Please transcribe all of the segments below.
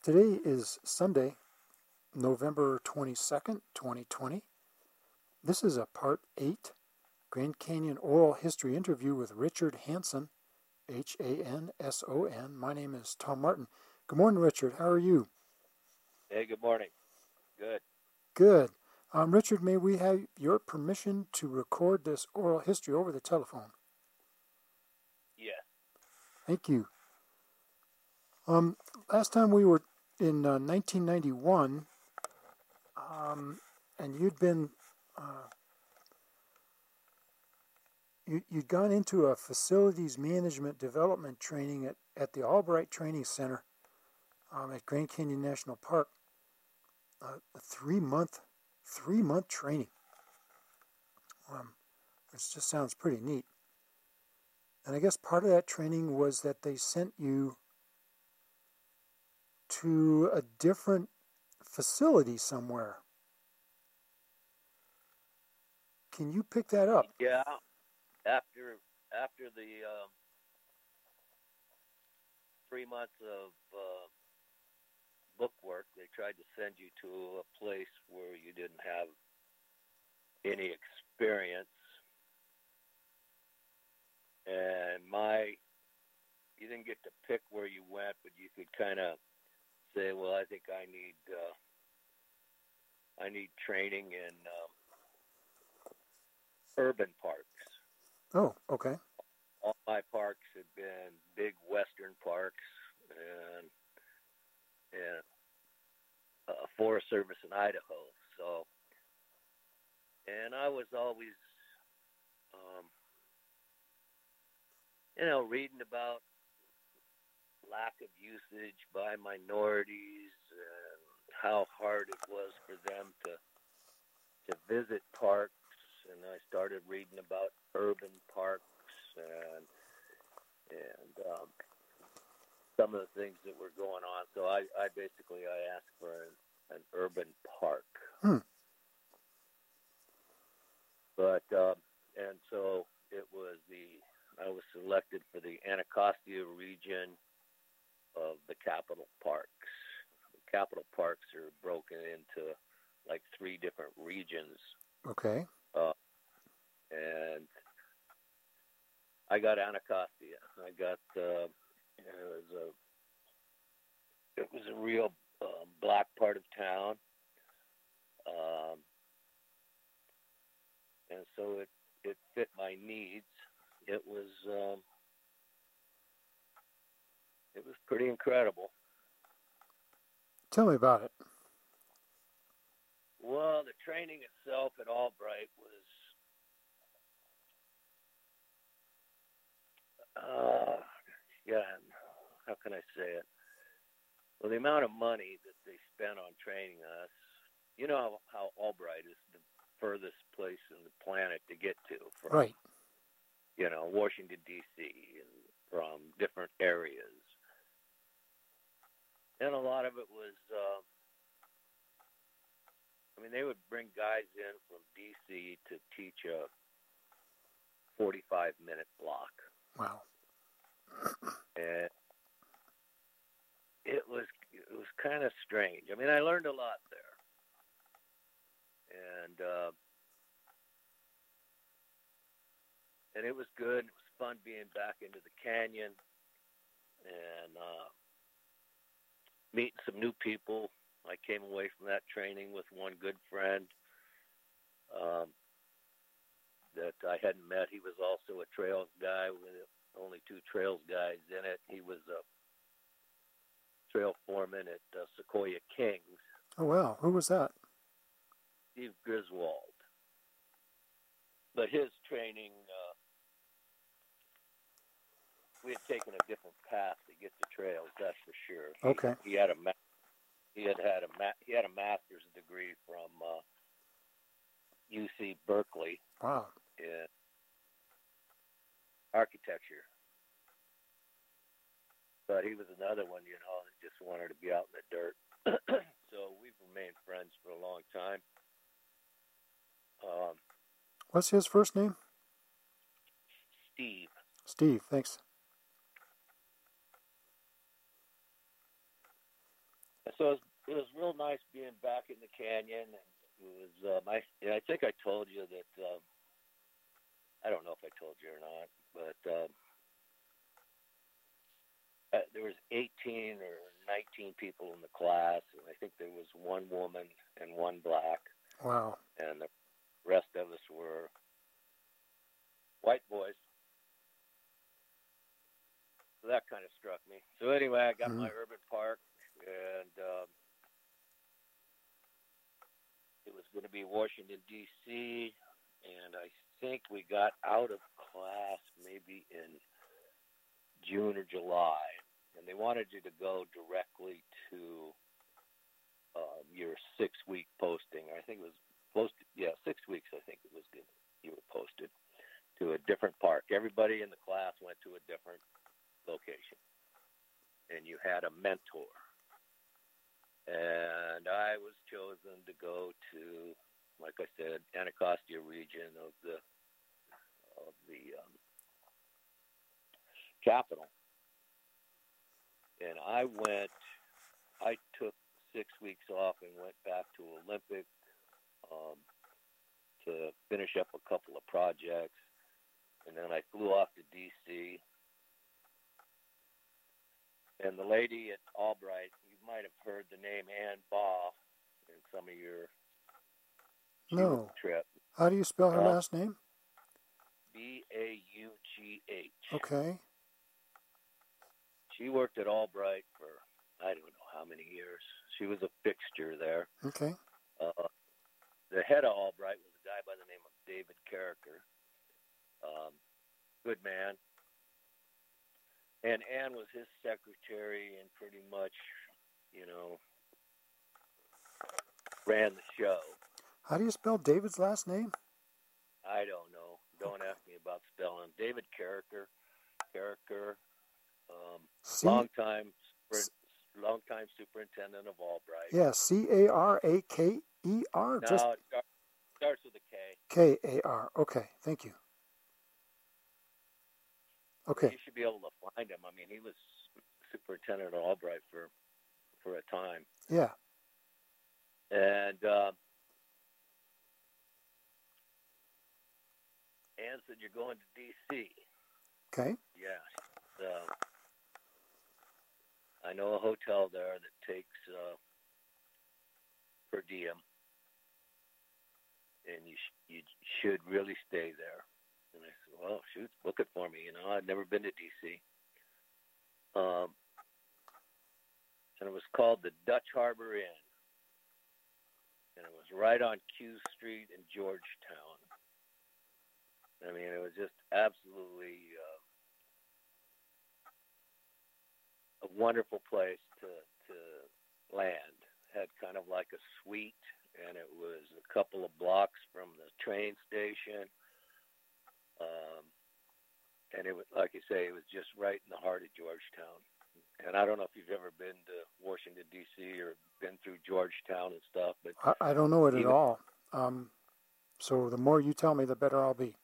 Today is Sunday, November 22nd, 2020. This is a Part 8 Grand Canyon Oral History interview with Richard Hanson, Hanson. My name is Tom Martin. Good morning, Richard. How are you? Hey, good morning. Good. Good. Richard, may we have your permission to record this oral history over the telephone? Yes. Thank you. Last time we were in 1991, and you'd been you'd gone into a facilities management development training at the Albright Training Center at Grand Canyon National Park. A three-month training. Which just sounds pretty neat. And I guess part of that training was that they sent you to a different facility somewhere. Can you pick that up? Yeah. After the 3 months of book work, they tried to send you to a place where you didn't have any experience. And you didn't get to pick where you went, but you could kind of say, well, I think I need training in urban parks. Oh, okay. All my parks had been big western parks and Forest Service in Idaho. So, and I was always, reading about lack of usage by minorities and how hard it was for them to visit parks. And I started reading about urban parks and some of the things that were going on. So I asked for an urban park. But and so I was selected for the Anacostia region of the Capitol Parks. The Capitol Parks are broken into like 3 different regions. Okay. And I got Anacostia. I got it was a real black part of town, and so it fit my needs. It was pretty incredible. Tell me about it. Well, the training itself at Albright was how can I say it? Well, the amount of money that they spent on training us, you know how Albright is the furthest place in the planet to get to from, right. Washington, D.C., and from different areas. And a lot of it was, they would bring guys in from D.C. to teach a 45-minute block. Wow. And it was kind of strange. I learned a lot there. And it was good. It was fun being back into the canyon and meeting some new people. I came away from that training with one good friend that I hadn't met. He was also a trails guy with only 2 trails guys in it. He was a trail foreman at Sequoia Kings. Oh, wow. Who was that? Steve Griswold. But his training, we had taken a different path to get to trails, that's for sure. Okay. He had a master's degree from UC Berkeley. Wow. In architecture. But he was another one, that just wanted to be out in the dirt. So we've remained friends for a long time. What's his first name? Steve. Steve, thanks. So it was real nice being back in the canyon. And it was I think I told you that I don't know if I told you or not, but there was 18 or 19 people in the class, and I think there was one woman and one black. Wow. And the rest of us were white boys. So that kind of struck me. So anyway, I got my urban park, and it was going to be Washington, D.C., and I think we got out of class maybe in June or July, and they wanted you to go directly to your 6-week posting. I think it was posted, 6 weeks I think it was good. You were posted to a different park. Everybody in the class went to a different location, and you had a mentor. And I was chosen to go to, like I said, Anacostia region of the capital. And I took 6 weeks off and went back to Olympic to finish up a couple of projects. And then I flew off to D.C. And the lady at Albright, you might have heard the name Ann Baugh in some of your trip. How do you spell her last name? Baugh. Okay. She worked at Albright for I don't know how many years. She was a fixture there. Okay. The head of Albright was a guy by the name of David Carricker. Good man. And Ann was his secretary and pretty much, ran the show. How do you spell David's last name? I don't know. Don't ask me about spelling. David Carricker. Long-time superintendent of Albright. Yeah, Caraker. No, it starts with a K. Kar. Okay, thank you. Okay. You should be able to find him. I mean, he was superintendent of Albright for a time. Yeah. And Ann said, "You're going to D.C." Okay. Yeah. I know a hotel there that takes per diem, and you should really stay there. And I said, "Well, shoot, book it for me." I'd never been to D.C. And it was called the Dutch Harbor Inn, and it was right on Q Street in Georgetown. I mean, it was just absolutely a wonderful place to land. Had kind of like a suite, and it was a couple of blocks from the train station. And it was, like you say, it was just right in the heart of Georgetown. And I don't know if you've ever been to Washington, D.C. or been through Georgetown and stuff, but I don't know it at all. So the more you tell me, the better I'll be.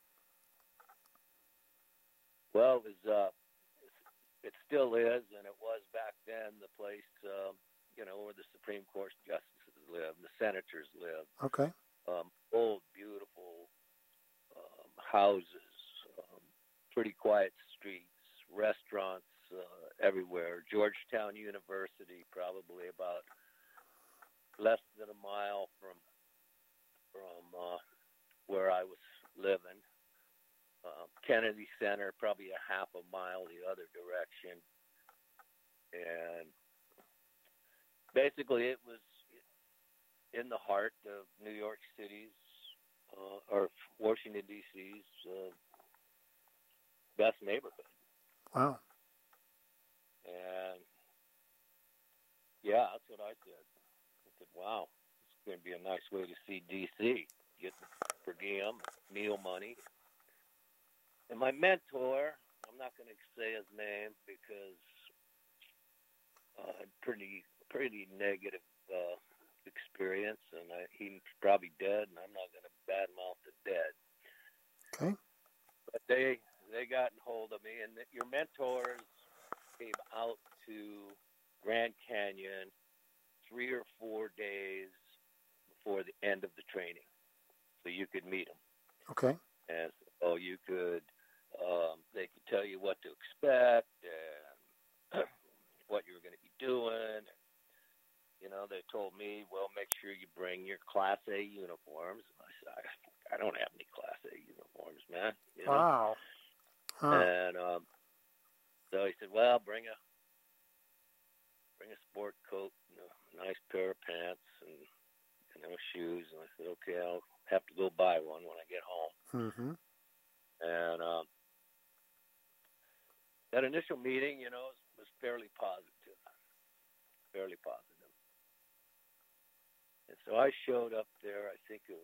Well, it was. It still is, and it was back then the place, where the Supreme Court justices lived, the senators lived. Okay. Old, beautiful houses, pretty quiet streets, restaurants everywhere. Georgetown University, probably about less than a mile from where I was living. Kennedy Center, probably a half a mile the other direction. And basically it was in the heart of New York City's, or Washington, D.C.'s best neighborhood. Wow. And, yeah, that's what I said. I said, wow, it's going to be a nice way to see D.C., get per diem, meal money. And my mentor, I'm not going to say his name because pretty negative experience, and he's probably dead, and I'm not going to badmouth the dead. Okay. But they got hold of me, and your mentors came out to Grand Canyon 3 or 4 days before the end of the training, so you could meet them. Okay. And so you could, they could tell you what to expect and what you were going to be doing. You know, they told me, well, make sure you bring your Class A uniforms. I said, I don't have any Class A uniforms, man. You know? Wow. Huh. And so he said, well, bring a sport coat and a nice pair of pants and shoes. And I said, okay, I'll have to go buy one when I get home. Mm-hmm. And that initial meeting, you know, was fairly positive. Fairly positive. And so I showed up there, I think it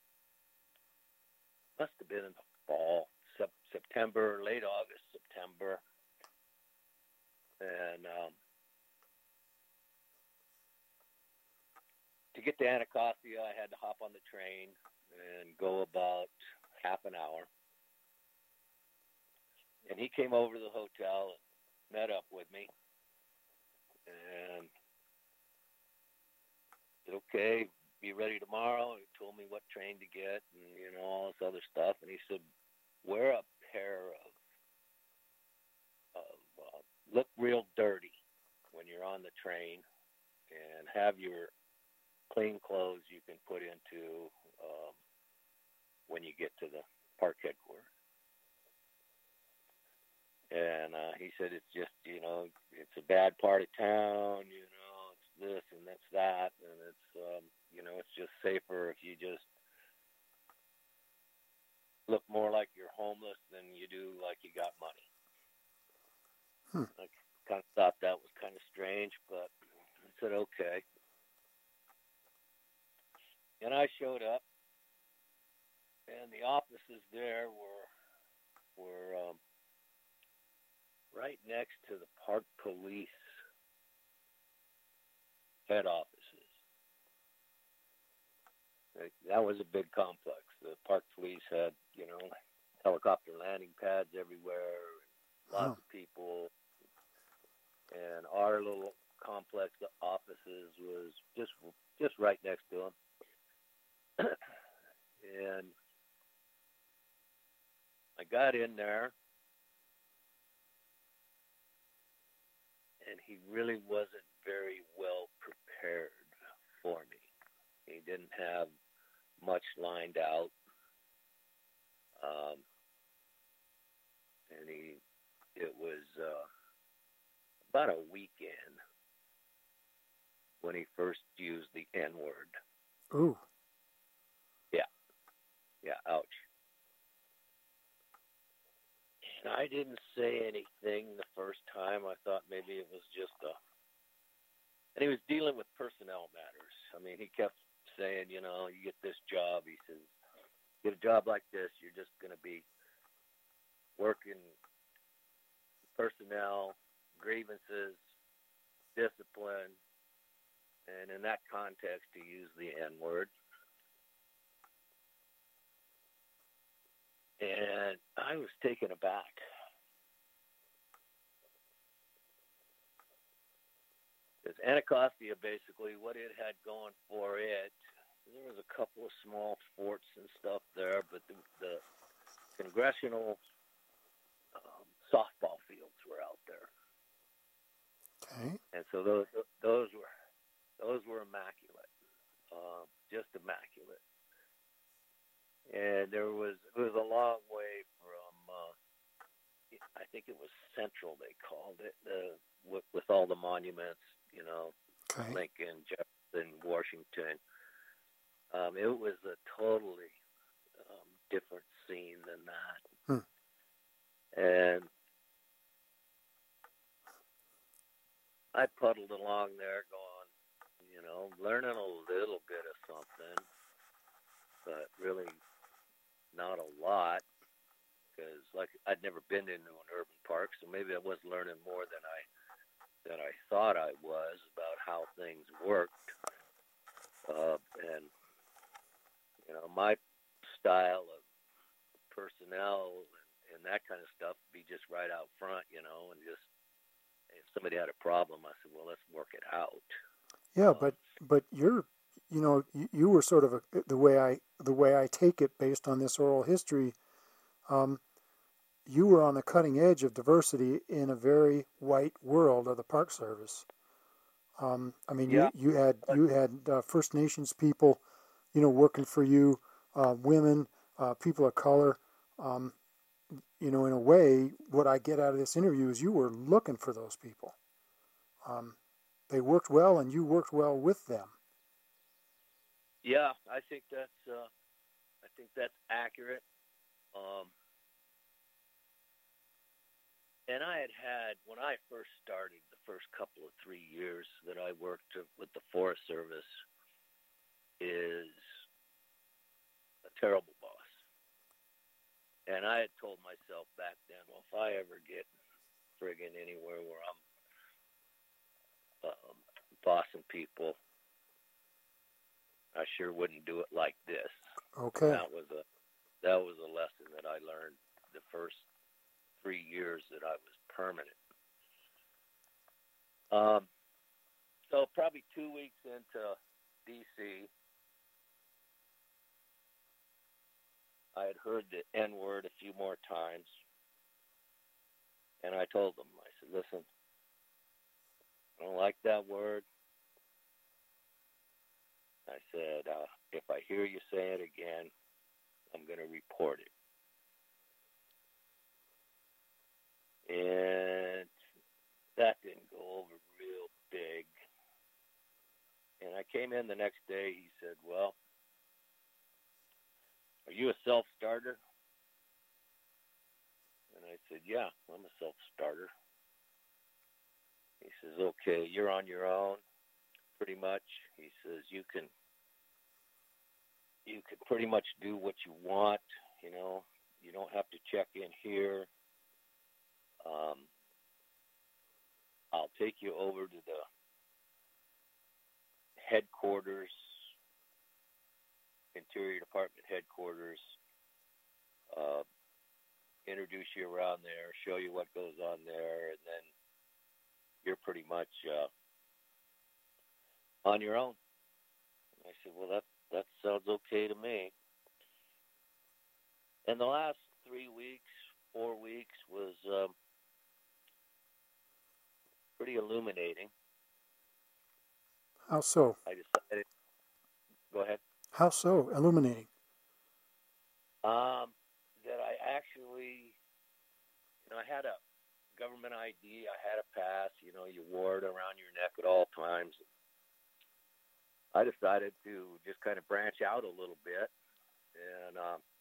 must have been in the fall, September, late August, September. And to get to Anacostia, I had to hop on the train and go about half an hour. And he came over to the hotel and met up with me. And said, okay, be ready tomorrow. He told me what train to get and, you know, all this other stuff. And he said, wear a pair of look real dirty when you're on the train, and have your clean clothes you can put into when you get to the park headquarters. And he said, it's just, you know, it's a bad part of town, you know, it's this and that's that, and it's, you know, it's just safer if you just look more like you're homeless than you do like you got money. I kind of thought that was kind of strange, but I said, okay. And I showed up, and the offices there were right next to the park police head offices. That was a big complex. The park police had, you know, helicopter landing pads everywhere, lots of people. And our little complex of offices was just right next to them. And I got in there, and he really wasn't very well prepared for me. He didn't have much lined out. And it was about a weekend when he first used the N-word. Ooh. Yeah, ouch. And I didn't say anything the first time. I thought maybe it was just and he was dealing with personnel matters. I mean, he kept saying, you know, you get this job. He says, get a job like this, you're just going to be working personnel, grievances, discipline, and in that context, he used the N-word. And I was taken aback. Because Anacostia, basically, what it had going for it, there was a couple of small forts and stuff there, but the congressional softball fields were out there. Okay. And so those were immaculate, just immaculate. And it was a long way from, I think it was Central, they called it, with all the monuments, you know, Okay. Lincoln, Jefferson, Washington. It was a totally different scene than that. And I puddled along there going, you know, learning a little bit of something, but really not a lot, because like I'd never been into an urban park, so maybe I was learning more than I thought I was about how things worked. And you know, my style of personnel and that kind of stuff be just right out front, you know, and just if somebody had a problem, I said, well, let's work it out. Yeah, but you were sort of the way I take it based on this oral history. Um, you were on the cutting edge of diversity in a very white world of the Park Service. I mean, Yeah, you had First Nations people, working for you, women, people of color. Um, in a way, what I get out of this interview is you were looking for those people. Um, they worked well, and you worked well with them. yeah, I think that's accurate. Um, and I had when I first started, the first couple of 3 years that I worked with the Forest Service, is a terrible boss. And I had told myself back then, well, if I ever get friggin' anywhere where I'm bossing people, I sure wouldn't do it like this. And Okay. that was a lesson that I learned the first 3 years that I was permanent. So probably 2 weeks into DC, I had heard the N word a few more times, and I told them, I said, listen, I don't like that word. I said, if I hear you say it again, I'm going to report it. And that didn't go over real big. And I came in the next day. He said, well, are you a self-starter? And I said, yeah, I'm a self-starter. He says, okay, you're on your own, pretty much. He says, you can pretty much do what you want, you don't have to check in here. I'll take you over to the headquarters, Interior Department headquarters, introduce you around there, show you what goes on there, and then you're pretty much on your own. And I said, well, that sounds okay to me. And the last 3 weeks, 4 weeks was pretty illuminating. How so? I decided, go ahead. How so? Illuminating. That I actually, I had a government ID, I had a pass, you wore it around your neck at all times. I decided to just kind of branch out a little bit, and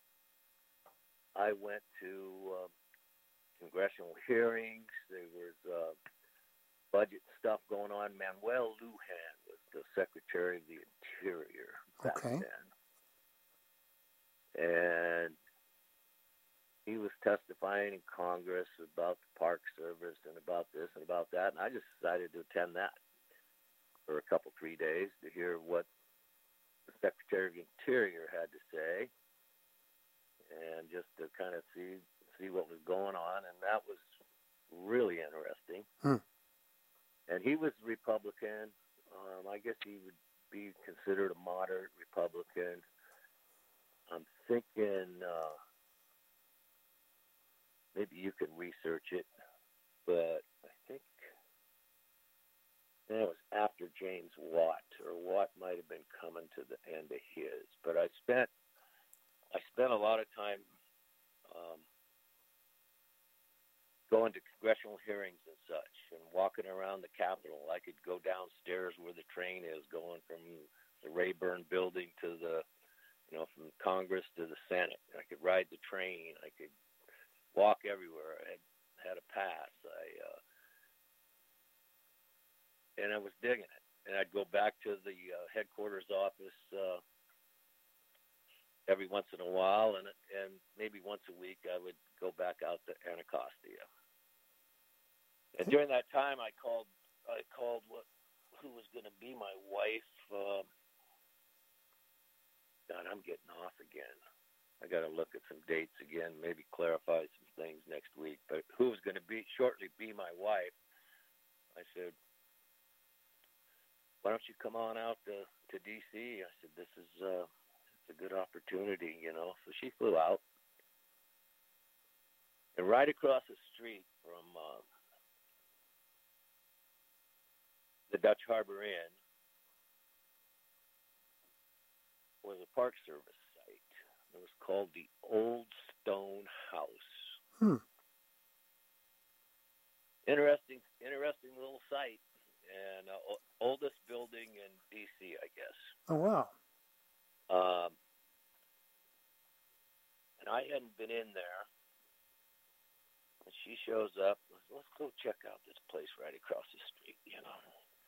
I went to congressional hearings. There was budget stuff going on. Manuel Lujan was the Secretary of the Interior back then. And he was testifying in Congress about the Park Service and about this and about that. And I just decided to attend that for a couple, 3 days to hear what the Secretary of the Interior had to say, and just to kind of see what was going on. And that was really interesting. And he was Republican. I guess he would be considered a moderate Republican. I'm thinking maybe you can research it, but I think that was after James Watt, or Watt might have been coming to the end of his. But I spent a lot of time going to congressional hearings and such, and walking around the Capitol. I could go downstairs where the train is going from the Rayburn building to the, from Congress to the Senate. I could ride the train. I could walk everywhere. I had a pass. And I was digging it. And I'd go back to the headquarters office every once in a while, and maybe once a week I would go back out to Anacostia. And during that time, I called who was going to be my wife. God, I'm getting off again. I got to look at some dates again, maybe clarify some things next week. But who was going to shortly be my wife? I said, why don't you come on out to D.C.? I said, this is it's a good opportunity, you know. So she flew out. And right across the street from the Dutch Harbor Inn was a Park Service site. It was called the Old Stone House. Interesting little site, and oldest building in D.C., I guess. Oh, wow. And I hadn't been in there. And she shows up. Let's go check out this place right across the street, you know.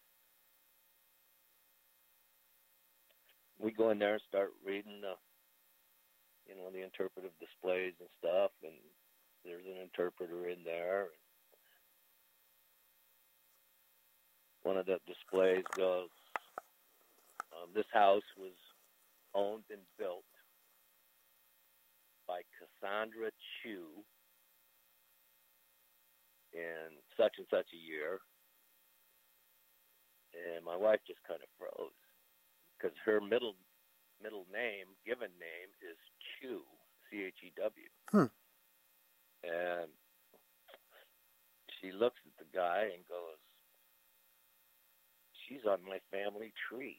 We go in there and start reading the interpretive displays and stuff, and there's an interpreter in there. One of the displays goes, this house was owned and built by Cassandra Chu in such and such a year. And my wife just kind of froze, because her middle name, given name, is Chew, Chew. And she looks at the guy and goes, she's on my family tree.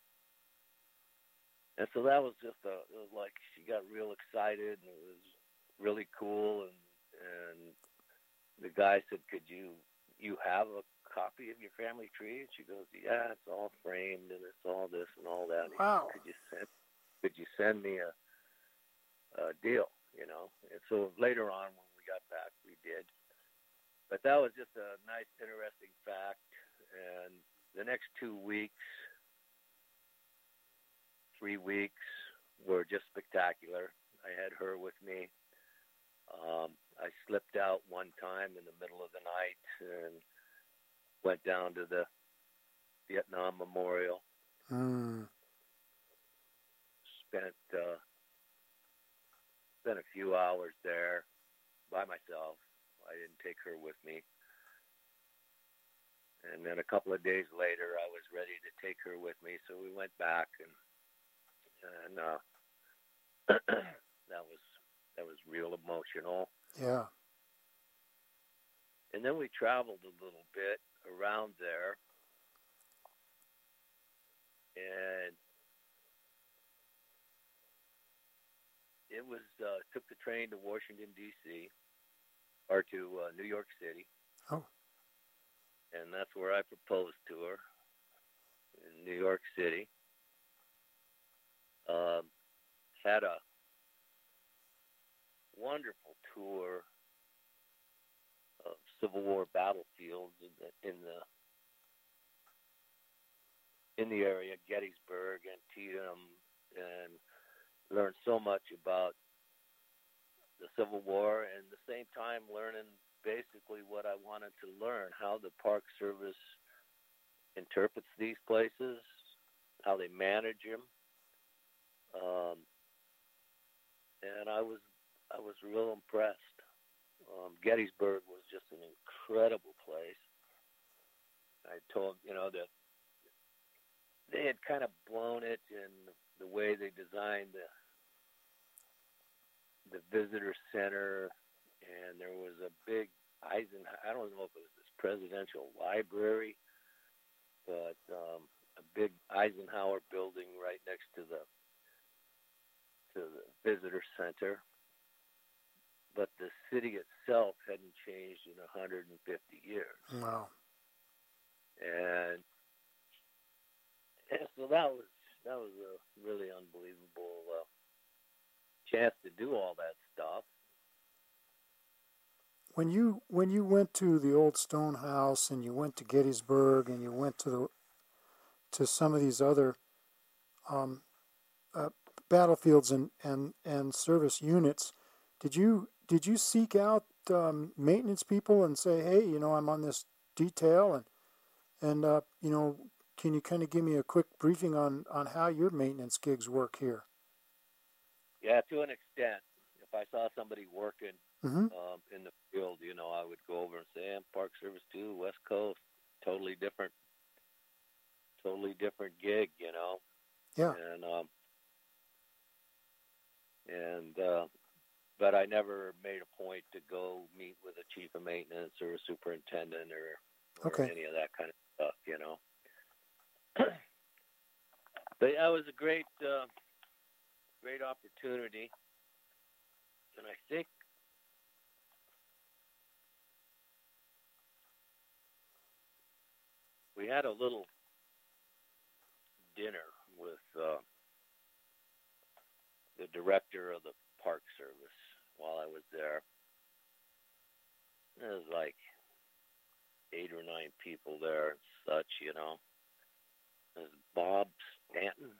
And so that was just it was like she got real excited, and it was really cool. And the guy said, could you have a copy of your family tree? And she goes, yeah, it's all framed and it's all this and all that. And Wow. he said, could you send me a deal, you know? And so later on when we got back, we did. But that was just a nice, interesting fact. And the next 2 weeks, 3 weeks were just spectacular. I had her with me. I slipped out one time in the middle of the night and went down to the Vietnam Memorial. Spent a few hours there by myself. I didn't take her with me. And then a couple of days later, I was ready to take her with me, so we went back, and that was real emotional. Yeah. And then we traveled a little bit around there, and it was took the train to Washington D.C. or to New York City. Oh. And that's where I proposed to her, in New York City. Had a wonderful tour of Civil War battlefields in the area, Gettysburg, Antietam, and learned so much about the Civil War, and at the same time learning basically what I wanted to learn, how the Park Service interprets these places, how they manage them. And I was real impressed. Gettysburg was just an incredible place. I told, that they had kind of blown it in the way they designed the visitor center, and there was a big I don't know if it was this presidential library, but a big Eisenhower building right next to the visitor center. But the city itself hadn't changed in 150 years. Wow. And so that was a really unbelievable chance to do all that stuff. When you went to the Old Stone House, and you went to Gettysburg, and you went to some of these other battlefields and service units, did you seek out maintenance people and say, hey, I'm on this detail, and can you kind of give me a quick briefing on how your maintenance gigs work here? Yeah, to an extent. If I saw somebody working Mm-hmm. in the field, I would go over and say, Park Service 2, West Coast, totally different totally different gig, Yeah. But I never made a point to go meet with a chief of maintenance or a superintendent or Okay. any of that kind of stuff. But yeah, it was a great opportunity, and I think we had a little dinner with the director of the Park Service while I was there. There was like 8 or 9 people there and such, There's Bob Stanton.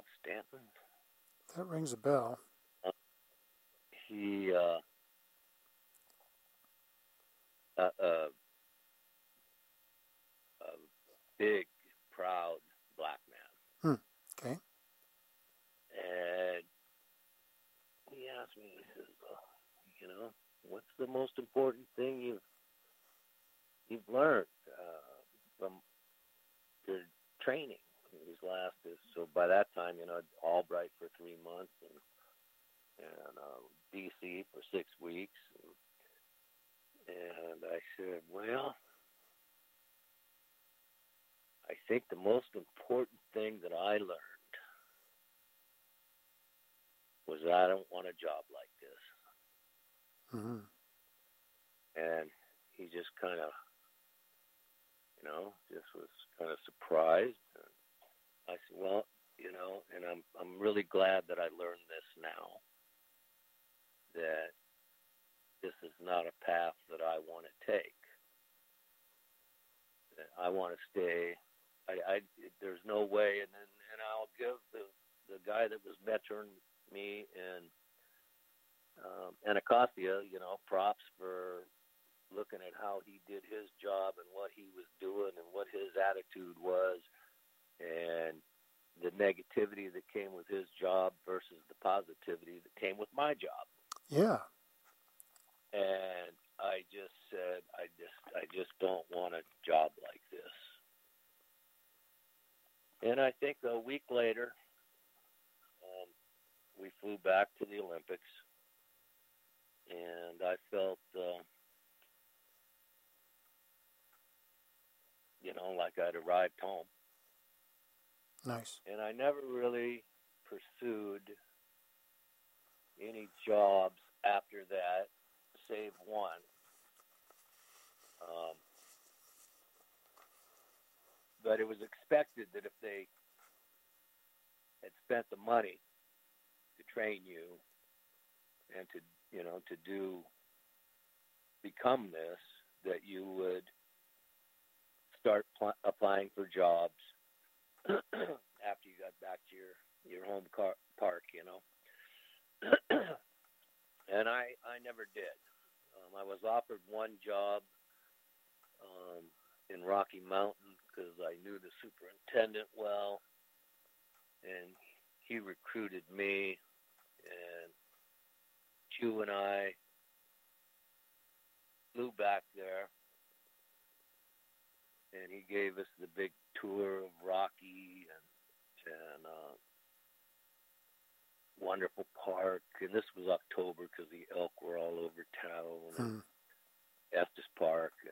That rings a bell. He a big, proud black man. Okay. And he asked me, he says, what's the most important thing you've learned from your training? His last is, so by that time, Albright for 3 months and DC for 6 weeks. And I said, well, I think the most important thing that I learned was that I don't want a job like this. Mm-hmm. And he just kind of, just was kind of surprised. And I said, well, and I'm really glad that I learned this now, that this is not a path that I want to take. That I want to stay. There's no way, and I'll give the guy that was mentoring me in Anacostia, props for looking at how he did his job and what he was doing and what his attitude was, and the negativity that came with his job versus the positivity that came with my job. Yeah. And I just said, I just don't want a job like this. And I think a week later, we flew back to the Olympics, and I felt, like I'd arrived home. Nice. And I never really pursued any jobs after that, save one. But it was expected that if they had spent the money to train you and to become this, that you would start applying for jobs after you got back to your home park, And I never did. I was offered one job in Rocky Mountain because I knew the superintendent well, and he recruited me, and Chu and I flew back there, and he gave us the big tour of Rocky and wonderful park. And this was October because the elk were all over town, and Estes Park, and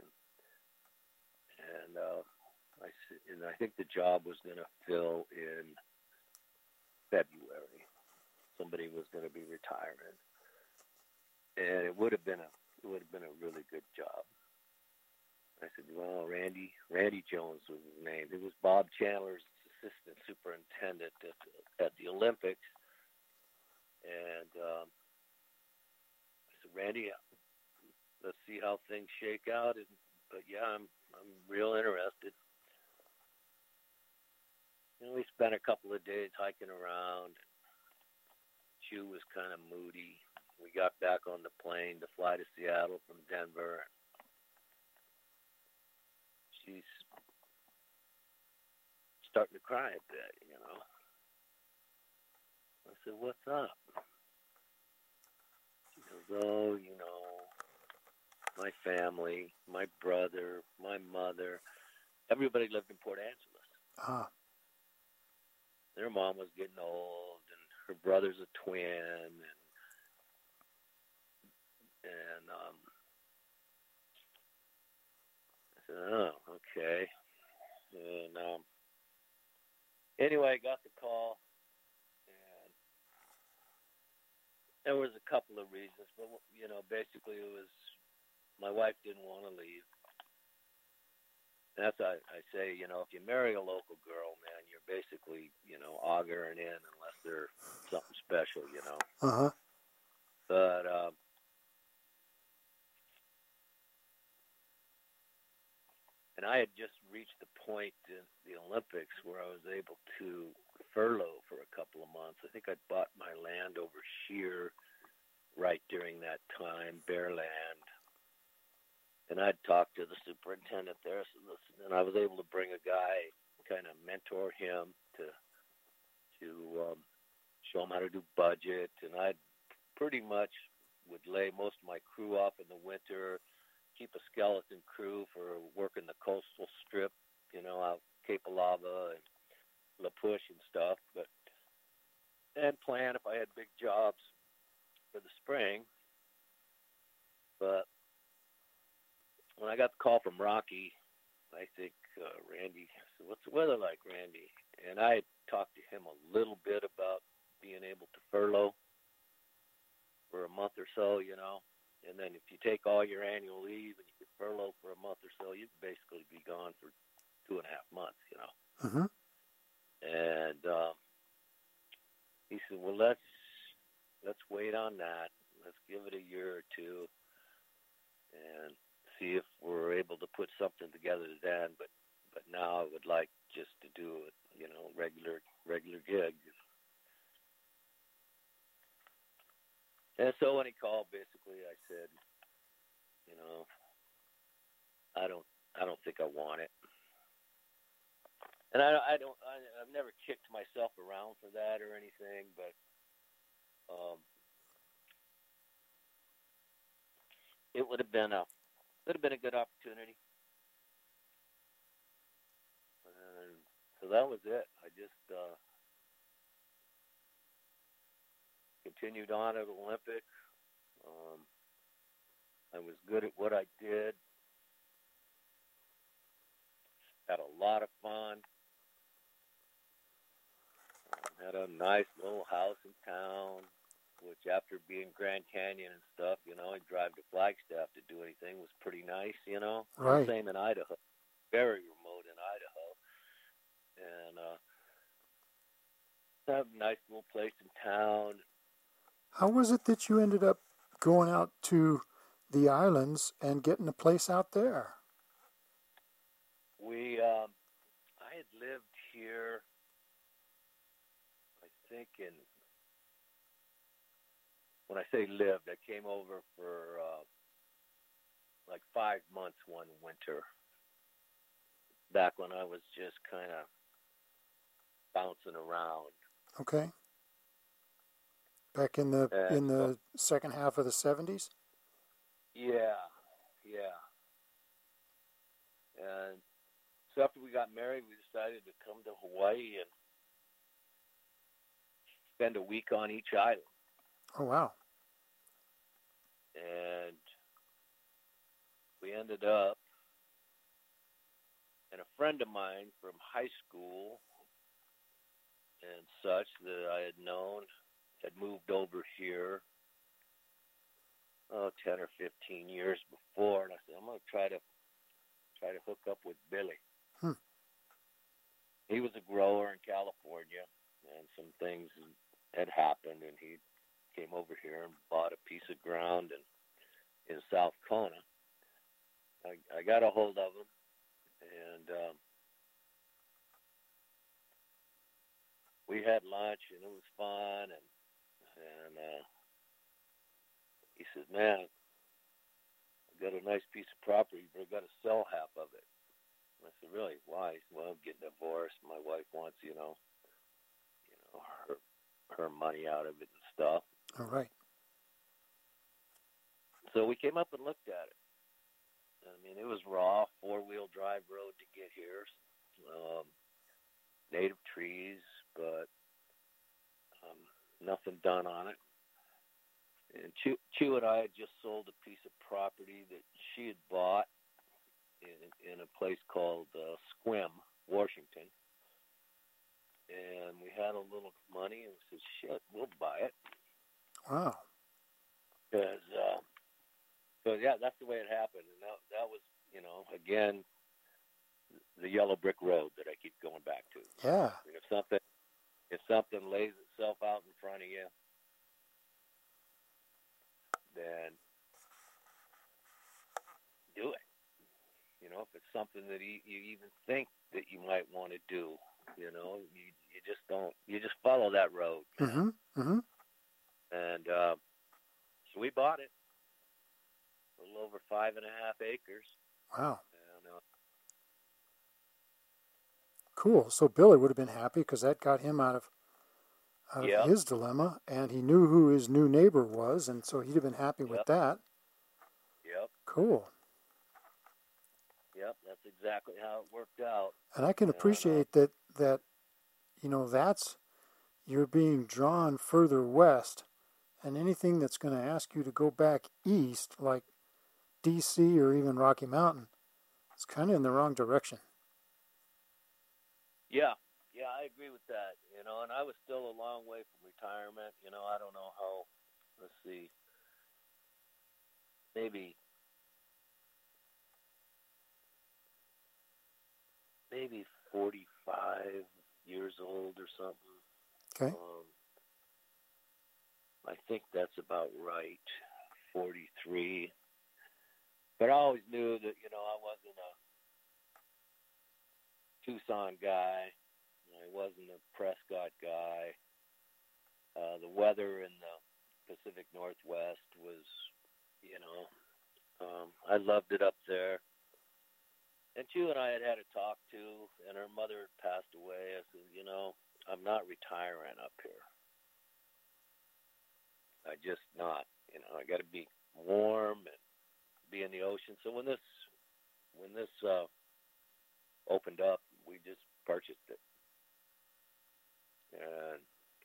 I think the job was going to fill in February. Somebody was going to be retiring, and it would have been a really good job. I said, well, Randy Jones was his name. It was Bob Chandler's assistant superintendent at the Olympics. And I said, Randy, let's see how things shake out. But yeah, I'm real interested. We spent a couple of days hiking around. Chu was kind of moody. We got back on the plane to fly to Seattle from Denver. She's starting to cry a bit, I said, what's up? She goes, oh, my family, my brother, my mother, everybody lived in Port Angeles. their mom was getting old, and her brother's a twin, and I said, oh, okay. And anyway, I got the call, and there was a couple of reasons, but basically it was my wife didn't want to leave. That's why I say, if you marry a local girl, man, you're basically, augering in unless they're something special, Uh-huh. But and I had just reached the point in the Olympics where I was able to furlough for a couple of months. I think I bought my land over Sheer right during that time, bare land. And I'd talked to the superintendent there, and I was able to bring a guy, kind of mentor him to show him how to do budget. And I pretty much would lay most of my crew off in the winter, keep a skeleton crew for working the coastal strip, out Cape Alava and La Push and stuff. And plan if I had big jobs for the spring. But when I got the call from Rocky, I think Randy said, "What's the weather like, Randy?" And I talked to him a little bit about being able to furlough for a month or so, And then if you take all your annual leave and you could furlough for a month or so, you'd basically be gone for 2.5 months, Mm-hmm. And he said, "Well, let's wait on that. Let's give it a year or two, and see if we're able to put something together then. But now I would like just to do it, regular gig." And so when he called, basically, I said, I don't think I want it. And I've never kicked myself around for that or anything, but it would have been a good opportunity. And so that was it. I just continued on at Olympic. I was good at what I did. Had a lot of fun. Had a nice little house in town, which after being Grand Canyon and stuff, I'd drive to Flagstaff to do anything, was pretty nice, Right. Same in Idaho. Very remote in Idaho. And have a nice little place in town. How was it that you ended up going out to the islands and getting a place out there? I had lived here, I think when I say lived, I came over for like 5 months one winter, back when I was just kind of bouncing around. Okay. Back in the second half of the 70s? Yeah. And so after we got married, we decided to come to Hawaii and spend a week on each island. Oh, wow. And we ended up, and a friend of mine from high school and such that I had known had moved over here 10 or 15 years before, and I said, I'm going to try to hook up with Billy. He was a grower in California, and some things had happened, and he came over here and bought a piece of ground in South Kona. I got a hold of him, and we had lunch, and it was fun, and he said, "Man, I got a nice piece of property, but I got to sell half of it." And I said, "Really? Why?" He said, "Well, I'm getting divorced. My wife wants, her money out of it and stuff." All right. So we came up and looked at it. I mean, it was raw, 4-wheel drive road to get here. Native trees, but nothing done on it. And Chew and I had just sold a piece of property that she had bought in a place called Sequim, Washington. And we had a little money, and we said, shit, we'll buy it. Wow. Because, so yeah, that's the way it happened. And that was, again, the yellow brick road that I keep going back to. Yeah. I mean, if something lays itself out in front of you, then do it. If it's something that you even think that you might want to do, you just don't. You just follow that road. Mm-hmm. Mm-hmm. And so we bought it, a little over 5.5 acres. Wow. And, cool. So Billy would have been happy because that got him out of yep. his dilemma, and he knew who his new neighbor was, and so he'd have been happy with that. Yep. Cool. Yep, that's exactly how it worked out. And I can appreciate that that's, you're being drawn further west, and anything that's going to ask you to go back east, like D.C. or even Rocky Mountain, it's kind of in the wrong direction. Yeah, I agree with that, and I was still a long way from retirement. I don't know how, let's see, maybe 45 years old or something. Okay. I think that's about right, 43. But I always knew that, I wasn't a Tucson guy. I wasn't a Prescott guy. The weather in the Pacific Northwest was, I loved it up there. And Chew and I had a talk too, and her mother had passed away. I said, I'm not retiring up here. I just not. I got to be warm and be in the ocean. So when this opened up, we just purchased it, and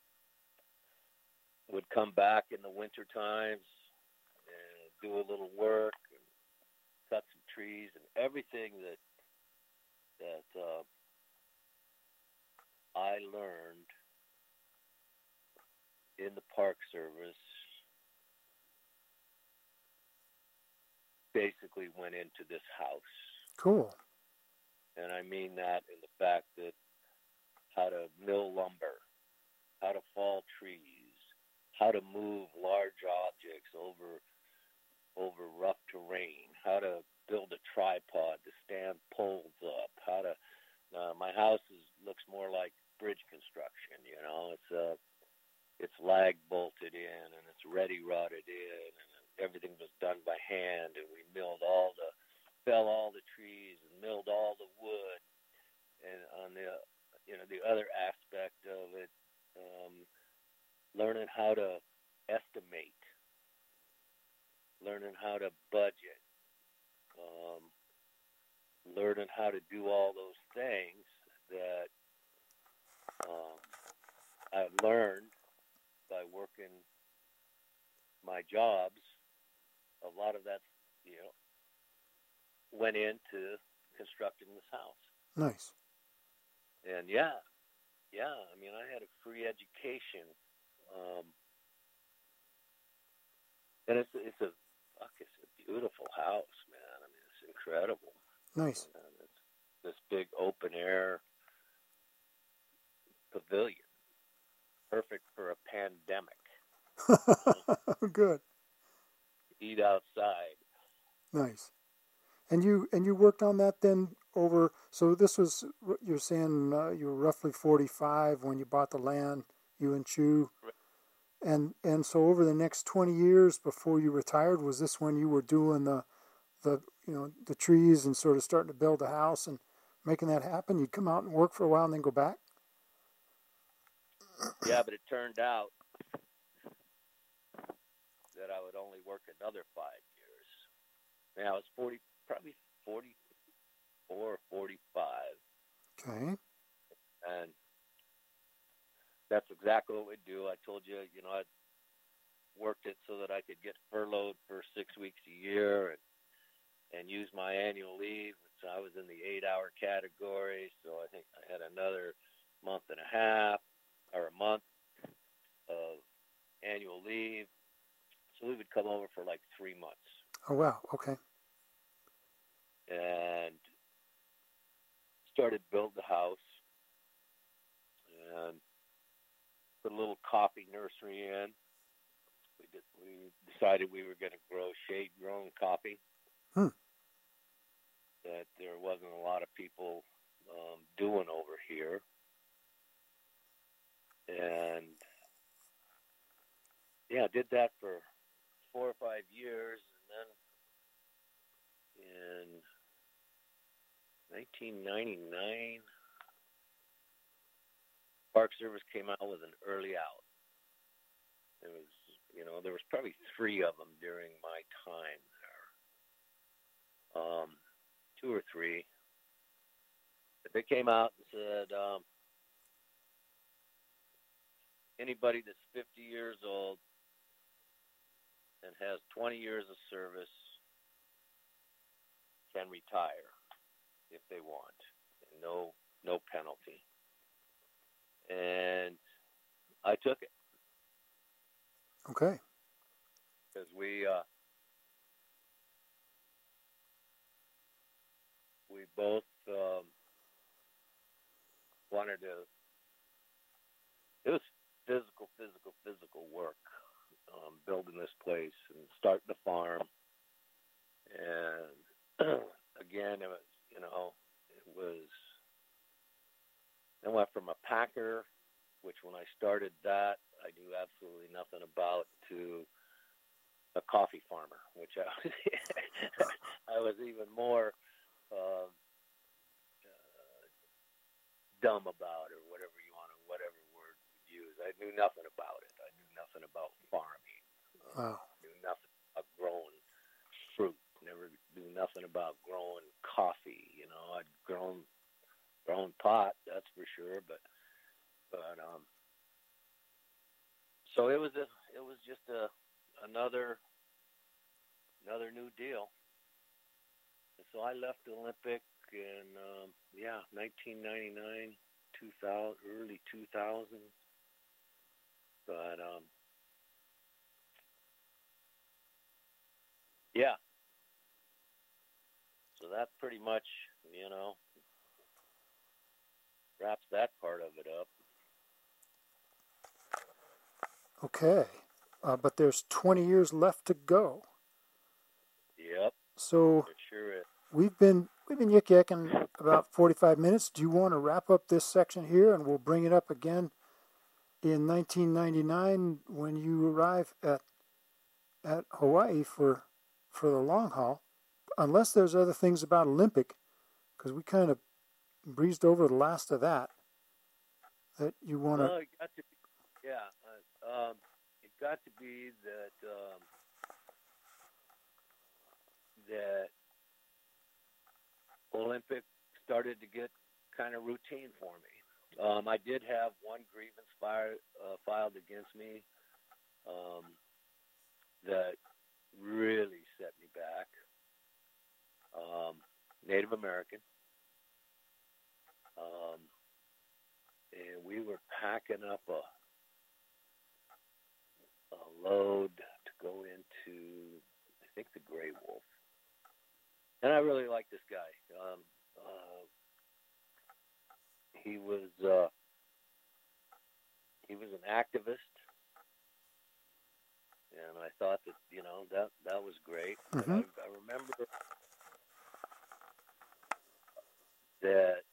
would come back in the winter times and do a little work and cut some trees and everything that I learned in the Park Service basically went into this house. Cool. And I mean that in the fact that how to mill lumber, how to fall trees, how to move large objects over rough terrain, how to build a tripod to stand poles up, how to my house looks more like bridge construction, it's lag bolted in and it's ready rotted in, and everything was done by hand, and we fell all the trees and milled all the wood. And on the other aspect of it, learning how to estimate, learning how to budget, learning how to do all those things that I learned by working my jobs. A lot of that, went into constructing this house. Nice. And yeah, I mean, I had a free education, and it's a beautiful house, man. I mean, it's incredible. Nice. And it's this big open air pavilion, perfect for a pandemic. Good. Eat outside. Nice. And you worked on that then over. So this was, you're saying you were roughly 45 when you bought the land, you and Chew, and so over the next 20 years before you retired, was this when you were doing the trees and sort of starting to build a house and making that happen? You'd come out and work for a while and then go back. Yeah, but it turned out that I would only work another 5 years. Now I was probably 44 or 45. Okay. And that's exactly what we do. I told you, I worked it so that I could get furloughed for 6 weeks a year and use my annual leave. So I was in the 8-hour category. So I think I had another month and a half or a month of annual leave. So we would come over for like 3 months. Oh, wow. Okay. And started build the house and put a little coffee nursery in. We decided we were going to grow shade-grown coffee. That there wasn't a lot of people doing over here. And, yeah, did that for 4 or 5 years. And then in 1999, Park Service came out with an early out. It was, there was probably 3 of them during my time there. 2 or 3. But they came out and said, anybody that's 50 years old and has 20 years of service can retire if they want. And no penalty. And I took it. Okay. Because we both wanted to. It was physical work, building this place and starting the farm. And again, I went from a packer, which when I started that, I knew absolutely nothing about, to a coffee farmer, which I was even more dumb about, or whatever word you use. I knew nothing about it. I knew nothing about farming. Wow. Knew nothing about growing fruit. Never knew nothing about growing coffee. I'd grown pot, that's for sure, but so it was just another new deal. And so I left Olympic in 1999, 2000, early 2000s. But yeah. So that pretty much, wraps that part of it up. Okay. But there's 20 years left to go. Yep. So It sure is. we've been yik-yakking about 45 minutes. Do you want to wrap up this section here, and we'll bring it up again in 1999 when you arrive at Hawaii for the long haul? Unless there's other things about Olympic, because we kind of breezed over the last of that you want to. Well, it got to be, it got to be that Olympic started to get kind of routine for me. I did have one grievance filed against me that really set me back. Native American. And we were packing up a load to go into, I think, the Gray Wolf. And I really like this guy. He was an activist, and I thought that that was great. Mm-hmm. And I remember that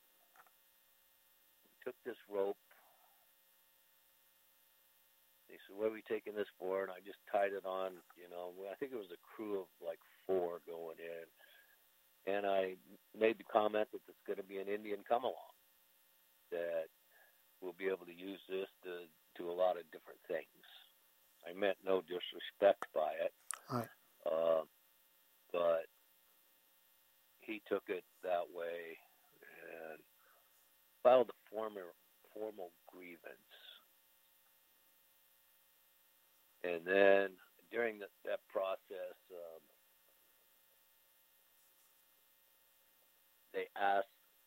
we took this rope. He said, "What are we taking this for?" And I just tied it on. I think it was a crew of like 4 going in, and I made the comment that it's going to be an Indian come along, that we'll be able to use this to do a lot of different things. I meant no disrespect by it, right. But he took it that way and filed a formal grievance. And then during that process, they asked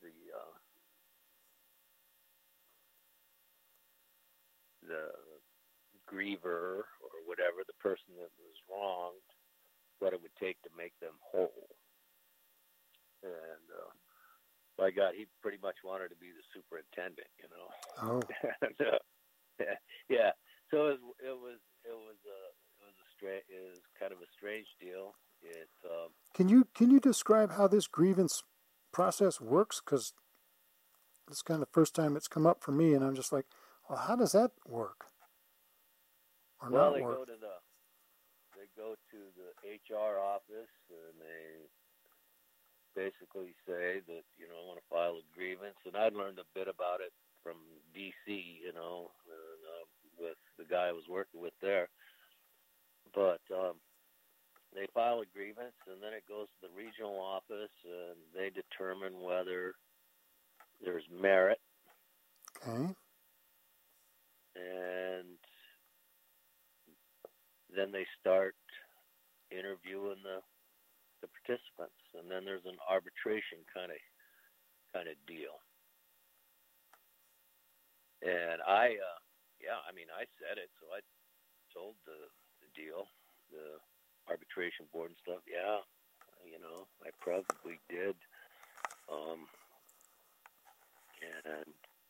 the griever or whatever, the person that was wronged, what it would take to make them whole. And by God, he pretty much wanted to be the superintendent, you know. Oh. And, yeah. So it was kind of a strange deal. Can you describe how this grievance process works? Because it's kind of the first time it's come up for me, and I'm just like, well, how does that work? Or well, not they work? go to the HR office, and they basically say that, you know, I want to file a grievance. And I learned a bit about it from D.C., you know, and, with the guy I was working with there. But they file a grievance, and then it goes to the regional office, and they determine whether there's merit. Okay. And then they start interviewing the participants, and then there's an arbitration kind of deal. And I said it, so I told the deal, the arbitration board and stuff. Yeah, you know, I probably did. And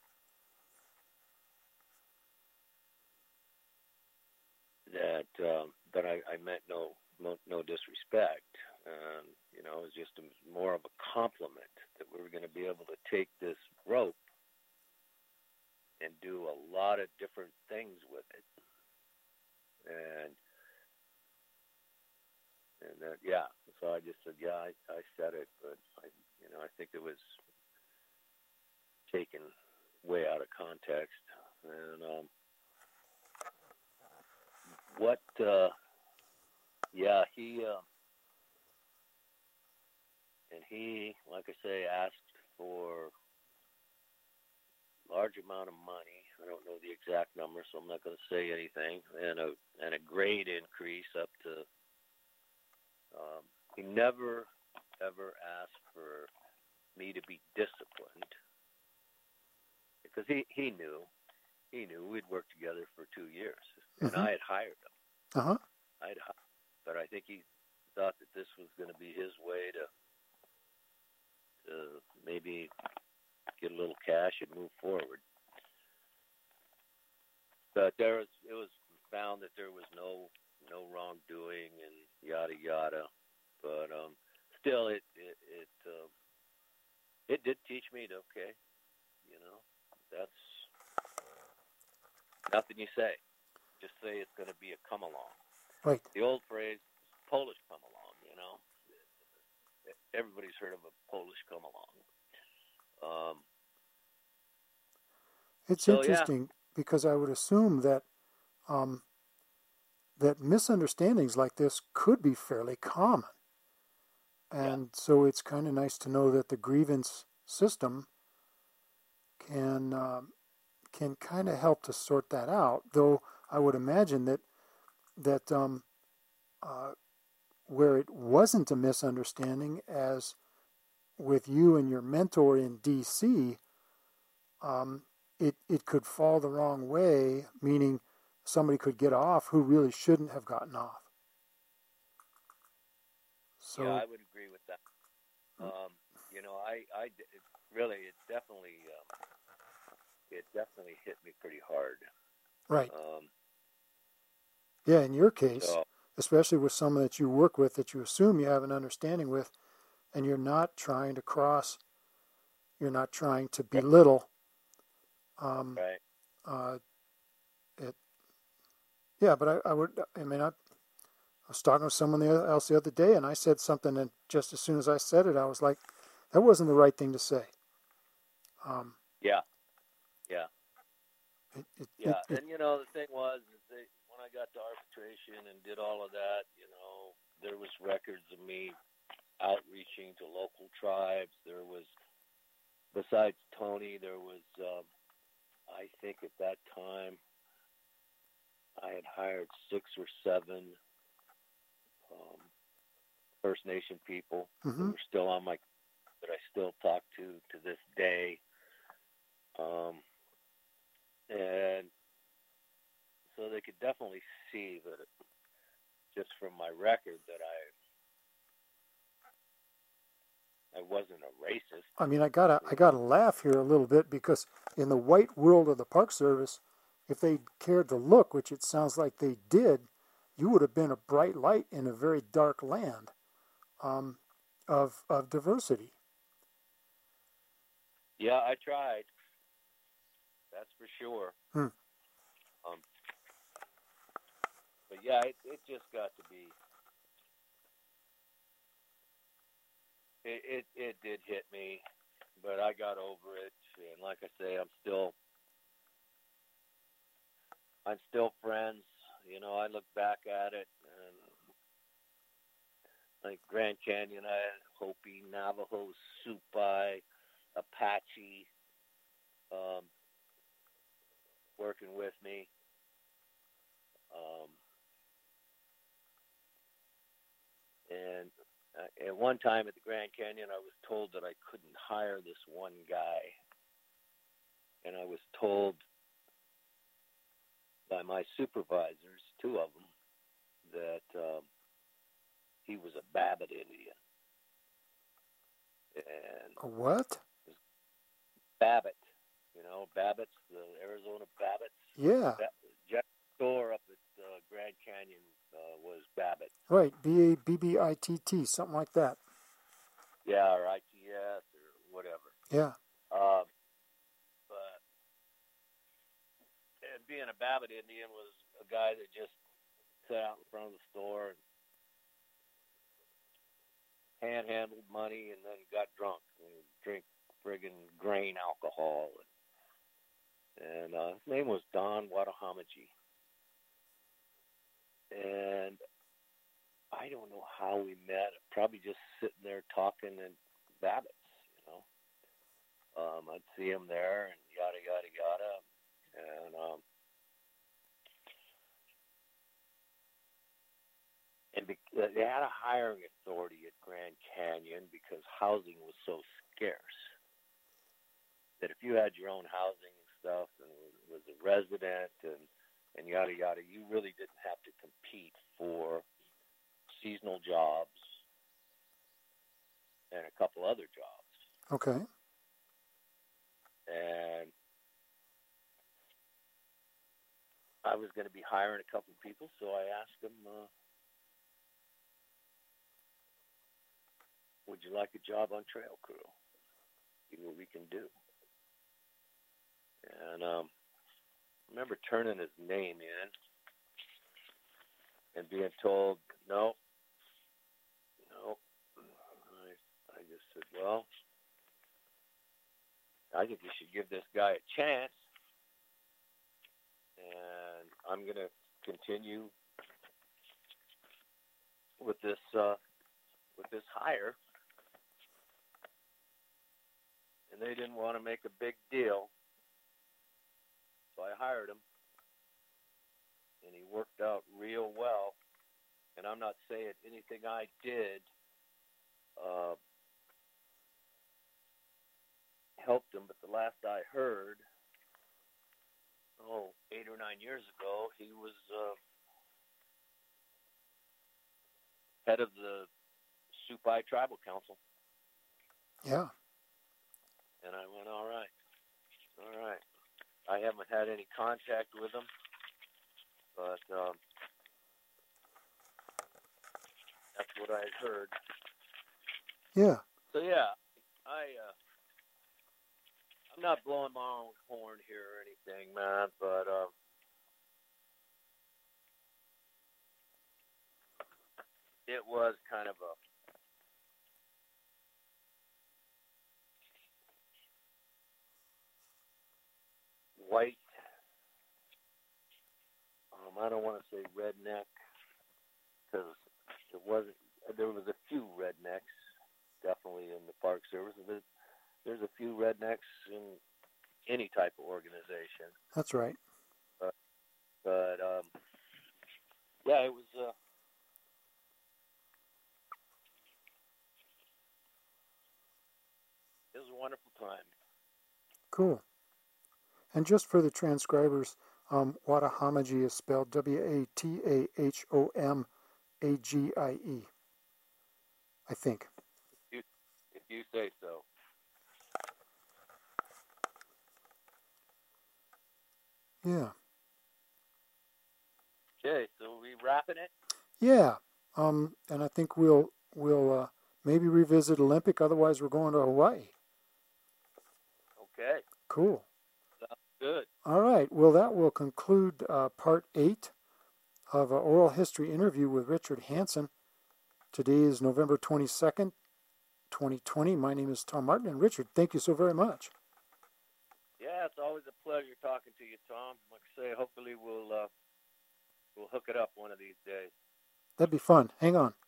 that, but I meant no disrespect. You know, it was just more of a compliment that we were going to be able to take this rope and do a lot of different things with it. And that, yeah. So I just said, yeah, I said it, but I think it was taken way out of context. And he, like I say, asked for a large amount of money. I don't know the exact number, so I'm not going to say anything. And a grade increase up to. He never ever asked for me to be disciplined, because he knew we'd worked together for 2 years, and Mm-hmm. I had hired him. Uh-huh. But I think he thought that this was going to be his way to maybe get a little cash and move forward. But it was found that there was no wrongdoing and yada yada. But still, it did teach me to, okay, you know, that's nothing you say. Just say it's going to be a come along. Right. The old phrase, Polish come along, you know. Everybody's heard of a Polish come along. It's interesting because I would assume that that misunderstandings like this could be fairly common. And so it's kind of nice to know that the grievance system can kind of help to sort that out. Though I would imagine that where it wasn't a misunderstanding, as with you and your mentor in D.C., it could fall the wrong way, meaning somebody could get off who really shouldn't have gotten off. So, yeah, I would agree with that. You know, it definitely hit me pretty hard. right. Yeah, in your case, So, especially with someone that you work with that you assume you have an understanding with, and you're not trying to cross, you're not trying to belittle. right. Yeah, but I was talking with someone else the other day, and I said something, and just as soon as I said it, I was like, that wasn't the right thing to say. Yeah. Yeah. And you know, the thing was, when I got to arbitration and did all of that, you know, there was records of me outreaching to local tribes. There was, besides Tony, there was, I think at that time, I had hired 6 or 7 First Nation people who were still on my that I still talk to this day, and so they could definitely see that just from my record that I wasn't a racist. I mean, I gotta laugh here a little bit because in the white world of the Park Service, if they cared to look, which it sounds like they did, you would have been a bright light in a very dark land of diversity. Yeah, I tried. That's for sure. But yeah, it just got to be. It did hit me, but I got over it, and like I say, I'm still friends. You know, I look back at it, and like Grand Canyon, I had Hopi, Navajo, Supai, Apache, working with me. And at one time at the Grand Canyon, I was told that I couldn't hire this one guy. And I was told by my supervisors, 2 of them, that he was a Babbitt Indian. And A what? Babbitt. You know, Babbitt's, the Arizona Babbitts. Yeah. Jeff Store up at Grand Canyon was Babbitt. Right, Babbitt, something like that. Yeah, or ITS or whatever. Yeah. But and being a Babbitt Indian was a guy that just sat out in front of the store and handled money and then got drunk and drink friggin' grain alcohol. And his name was Don Wadahamaji. And I don't know how we met. Probably just sitting there talking in Babbitt's, you know. I'd see him there and yada, yada, yada. And they had a hiring authority at Grand Canyon because housing was so scarce that if you had your own housing and stuff and was a resident and yada, yada, you really didn't have to compete for seasonal jobs and a couple other jobs. Okay. And I was going to be hiring a couple people, so I asked them, would you like a job on trail crew? See what we can do. And I remember turning his name in and being told, no. I just said, well, I think you should give this guy a chance. And I'm going to continue with this hire. And they didn't want to make a big deal. So I hired him. And he worked out real well. And I'm not saying anything I did helped him, but the last I heard, 8 or 9 years ago, he was head of the Supai Tribal Council. Yeah. And I went, all right. I haven't had any contact with him, but that's what I had heard. Yeah. So yeah, I'm not blowing my own horn here or anything, man, but it was kind of a white, I don't want to say redneck, because there was a few rednecks definitely in the Park Service. There's a few rednecks in any type of organization. That's right. But yeah, it was a wonderful time. Cool. And just for the transcribers, Wattahamagie is spelled Watahomagie, I think. If you say so. Yeah. Okay, so we wrapping it? Yeah. And I think we'll maybe revisit Olympic. Otherwise, we're going to Hawaii. Okay. Cool. Sounds good. All right. Well, that will conclude part 8 of an oral history interview with Richard Hansen. Today is November 22nd, 2020. My name is Tom Martin. And Richard, thank you so very much. Yeah, it's always a pleasure talking to you, Tom. Like I say, hopefully we'll hook it up one of these days. That'd be fun. Hang on.